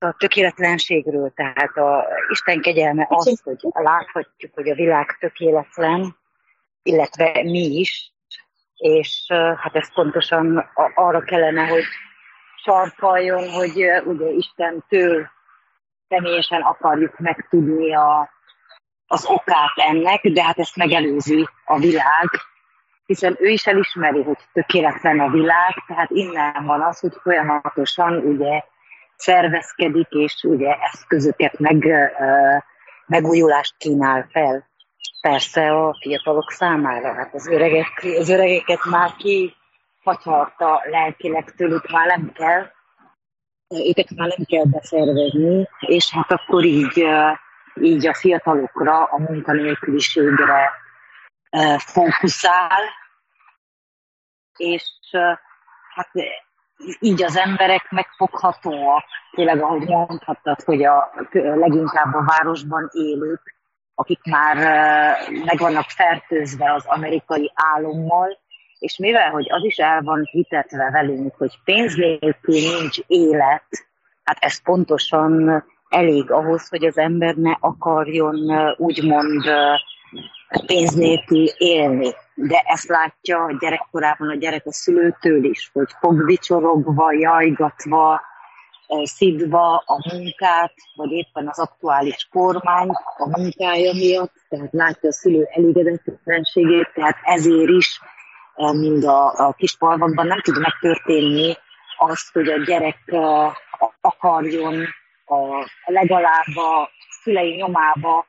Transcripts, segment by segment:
a tökéletlenségről, tehát a Isten kegyelme az, hogy láthatjuk, hogy a világ tökéletlen, illetve mi is, és hát ez pontosan arra kellene, hogy sarkaljon, hogy ugye Istentől személyesen akarjuk megtudni az okát ennek, de hát ezt megelőzi a világ, hiszen ő is elismeri, hogy tökéletlen a világ, tehát innen van az, hogy folyamatosan ugye szervezkedik, és ugye eszközöket megújulást kínál fel. Persze a fiatalok számára, hát az öregeket már kifacsarta lelkileg, tőlük már nem kell, őket már nem kell beszervezni, és hát akkor így a fiatalokra, a munkanélküliségre fókuszál, és hát így az emberek megfoghatóak, tényleg ahogy mondhattad, hogy leginkább a városban élők, akik már meg vannak fertőzve az amerikai álommal, és mivel, hogy az is el van hitetve velünk, hogy pénz nélkül nincs élet, hát ez pontosan elég ahhoz, hogy az ember ne akarjon úgymond pénz nélkül élni. De ezt látja a gyerekkorában a gyerek a szülőtől is, hogy fogvicsorogva, jajgatva, szidva a munkát, vagy éppen az aktuális kormány a munkája miatt, tehát látja a szülő elégedetlenségét, tehát ezért is mind a kis falvakban nem tud megtörténni azt, hogy a gyerek akarjon legalább a szülei nyomába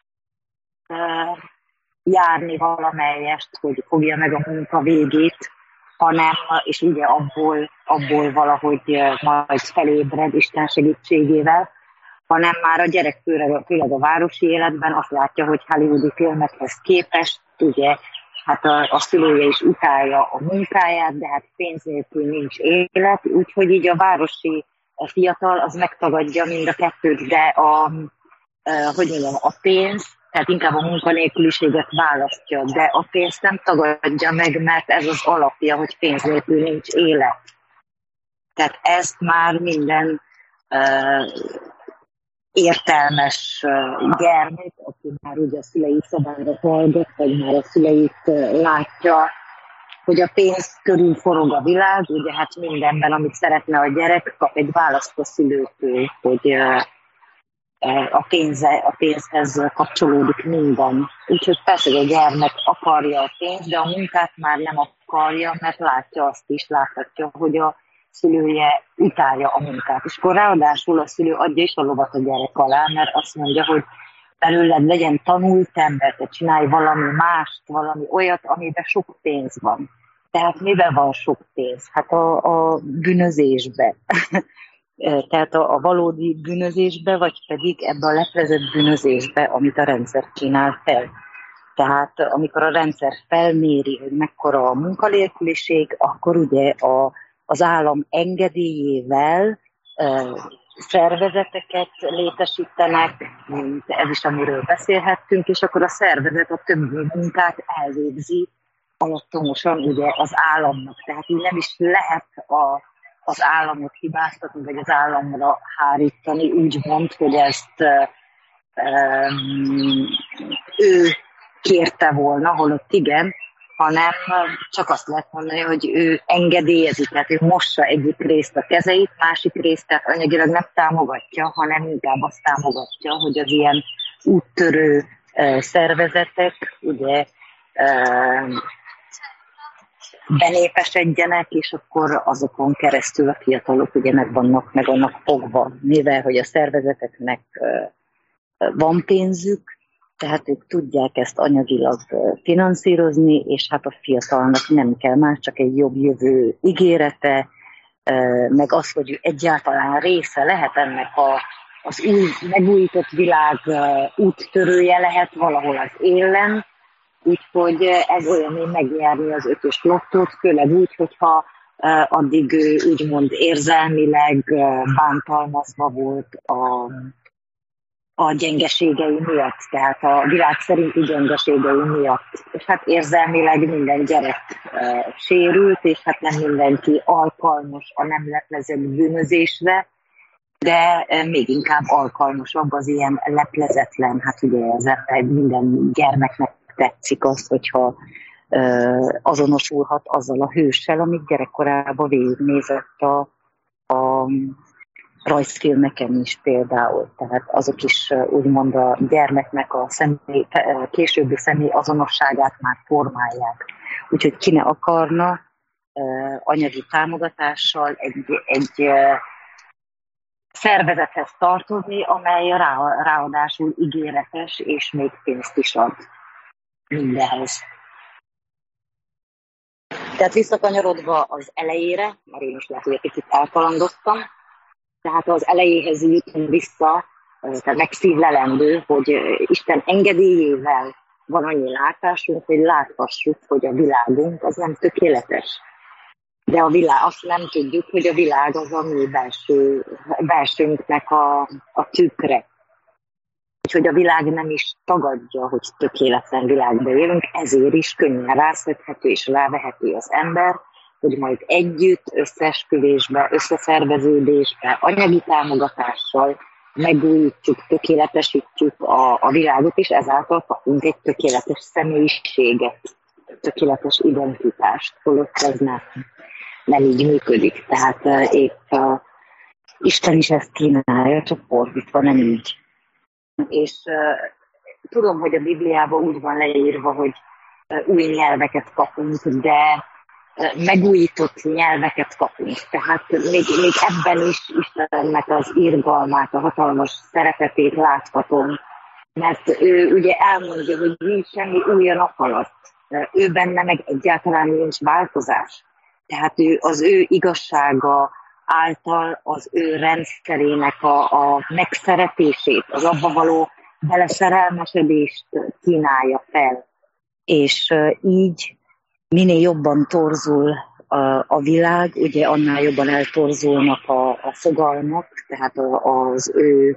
járni valamelyest, hogy fogja meg a munka végét, hanem, és ugye abból valahogy majd felébred Isten segítségével, hanem már a gyerek főleg a városi életben azt látja, hogy hollywoodi filmekhez képest, ugye, hát a szülője is utálja a munkáját, de hát pénz nélkül nincs élet, úgyhogy így a városi fiatal az megtagadja mind a kettőt, de a pénz, tehát inkább a munkanélküliséget választja, de a pénzt nem tagadja meg, mert ez az alapja, hogy pénz nélkül nincs élet. Tehát ezt már minden értelmes gyermek, aki már ugye a szülei szabályra hallgat, vagy már a szüleit látja, hogy a pénz körül forog a világ, ugye hát mindenben, amit szeretne a gyerek, kap egy választ a szülőtől, hogy a pénzhez kapcsolódik minden. Úgyhogy persze, hogy a gyermek akarja a pénzt, de a munkát már nem akarja, mert láthatja, hogy a szülője utálja a munkát. És akkor ráadásul a szülő adja is a lovat a gyerek alá, mert azt mondja, hogy belőled legyen tanult ember, te csinálj valami mást, valami olyat, amiben sok pénz van. Tehát mivel van sok pénz? Hát a bűnözésbe. Tehát a valódi bűnözésbe, vagy pedig ebbe a leplezett bűnözésbe, amit a rendszer csinál fel. Tehát amikor a rendszer felméri, hogy mekkora a munkanélküliség, akkor ugye az állam engedélyével szervezeteket létesítenek, mint ez is, amiről beszélhettünk, és akkor a szervezet a többi munkát elvégzi alattomosan ugye az államnak. Tehát így nem is lehet az államot hibáztatni, vagy az államra hárítani, úgy mond, hogy ezt ő kérte volna, holott igen, hanem csak azt lehet mondani, hogy ő engedélyezi, tehát ő mossa egyik részt a kezeit, másik részt, tehát anyagilag nem támogatja, hanem inkább azt támogatja, hogy az ilyen úttörő szervezetek ugye benépesedjenek, és akkor azokon keresztül a fiatalok ugye meg vannak fogva, mivel hogy a szervezeteknek van pénzük, tehát ők tudják ezt anyagilag finanszírozni, és hát a fiatalnak nem kell más, csak egy jobb jövő ígérete, meg az, hogy egyáltalán része lehet ennek az új, megújított világ úttörője lehet valahol az élen, úgyhogy ez olyan, hogy megnyerni az 5-ös lottót, főleg úgy, hogyha addig úgymond érzelmileg bántalmazva volt a gyengeségei miatt, tehát a világ szerinti gyengeségei miatt. És hát érzelmileg minden gyerek sérült, és hát nem mindenki alkalmas a nem leplezett bűnözésre, de még inkább alkalmasabb az ilyen leplezetlen, hát ugye az ember, minden gyermeknek tetszik az, hogyha azonosulhat azzal a hőssel, amit gyerekkorában végignézett a rajzfilmeken is például. Tehát azok is úgymond a gyermeknek a későbbi személy azonosságát már formálják. Úgyhogy ki ne akarna anyagi támogatással egy szervezethez tartozni, amely ráadásul ígéretes, és még pénzt is ad mindenhez. Tehát visszakanyarodva az elejére, mert én is lehet, hogy egy kicsit elkalandoztam, tehát az elejéhez jutunk vissza, tehát megszívlelendő, hogy Isten engedélyével van annyi látásunk, hogy láthassuk, hogy a világunk az nem tökéletes. De a világ, azt nem tudjuk, hogy a világ az a mi belsőnknek a tükre. Úgyhogy a világ nem is tagadja, hogy tökéletlen világba élünk, ezért is könnyen rászedhető és rávehető az ember, hogy majd együtt, összeesküvésbe, összeszerveződésbe, anyagi támogatással megújítjuk, tökéletesítjük a világot, és ezáltal kapunk egy tökéletes személyiséget, tökéletes identitást, holott ez nem így működik. Tehát épp Isten is ezt kínálja, csak fordítva, nem így. És tudom, hogy a Bibliában úgy van leírva, hogy új nyelveket kapunk, de megújított nyelveket kapunk. Tehát még ebben is Istennek az irgalmát, a hatalmas szeretetét láthatom. Mert ő ugye elmondja, hogy nincs semmi új a nap alatt. Ő benne meg egyáltalán nincs változás. Tehát az ő igazsága által az ő rendszerének a megszeretését, az abba való beleszerelmesedést kínálja fel. És így minél jobban torzul a világ, ugye annál jobban eltorzulnak a fogalmak, tehát az ő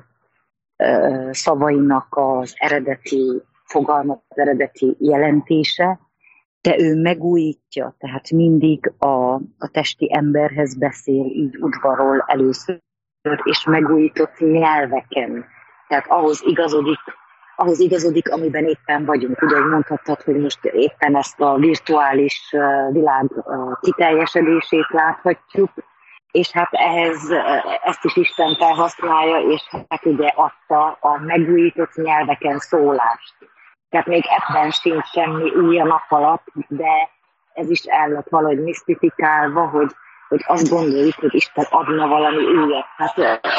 szavainak az eredeti fogalmak, az eredeti jelentése, de ő megújítja, tehát mindig a testi emberhez beszél így udvarról először, és megújított nyelveken. Tehát ahhoz igazodik, amiben éppen vagyunk. Ugye, hogy mondhattad, hogy most éppen ezt a virtuális világ kiteljesedését láthatjuk, és hát ezt is Isten felhasználja, és hát ugye adta a megújított nyelveken szólást. Tehát még ebben sincs semmi új a nap alatt, de ez is el lett valahogy misztifikálva, hogy azt gondoljuk, hogy Isten adna valami újat. Hát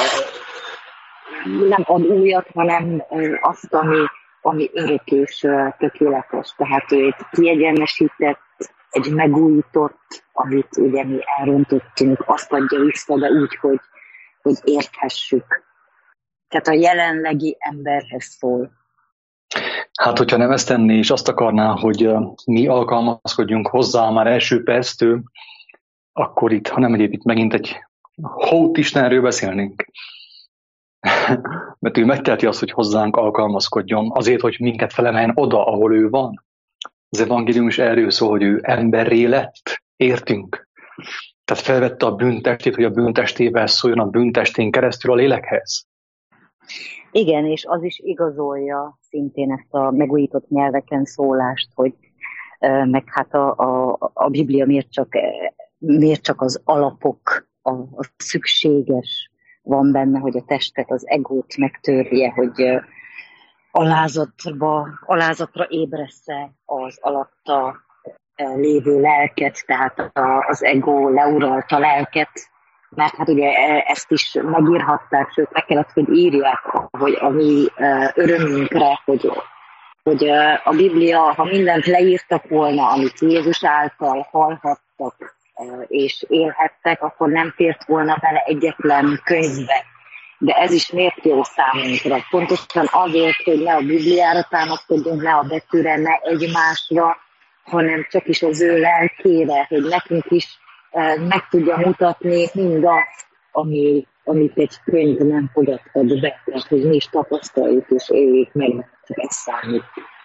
nem ad újat, hanem azt, ami örök és tökéletes. Tehát ő egy kiegyenesített, egy megújított, amit ugye mi elrontottunk, azt adja vissza, de úgy, hogy érthessük. Tehát a jelenlegi emberhez szól. Hát, hogyha nem ezt tenné, és azt akarná, hogy mi alkalmazkodjunk hozzá már első perctől, akkor itt, ha nem egyéb, itt megint egy hót Istenről beszélnénk. Mert ő megteheti azt, hogy hozzánk alkalmazkodjon, azért, hogy minket felemeljen oda, ahol ő van. Az evangélium is erről szól, hogy ő emberré lett, értünk. Tehát felvette a bűntestét, hogy a bűntestével szóljon a bűntestén keresztül a lélekhez. Igen, és az is igazolja szintén ezt a megújított nyelveken szólást, hogy meg hát a Biblia miért csak az alapok, a szükséges van benne, hogy a testet, az egót megtörje, hogy alázatra ébressze az alatta lévő lelket, tehát az ego leuralta lelket, mert hát ugye ezt is megírhatták, sőt meg kellett, hogy írják, hogy a mi örömünkre, hogy a Biblia, ha mindent leírtak volna, amit Jézus által hallhattak és élhettek, akkor nem fért volna bele egyetlen könyvbe. De ez is miért jó számunkra? Pontosan azért, hogy ne a Bibliára támaszkodjunk, ne a betűre, ne egymásra, hanem csak is az ő lelkére, hogy nekünk is meg tudja mutatni mindazt, amit egy könyv nem fogadhat be, mert hogy mi is tapasztaljuk és éljük meg, ez számít.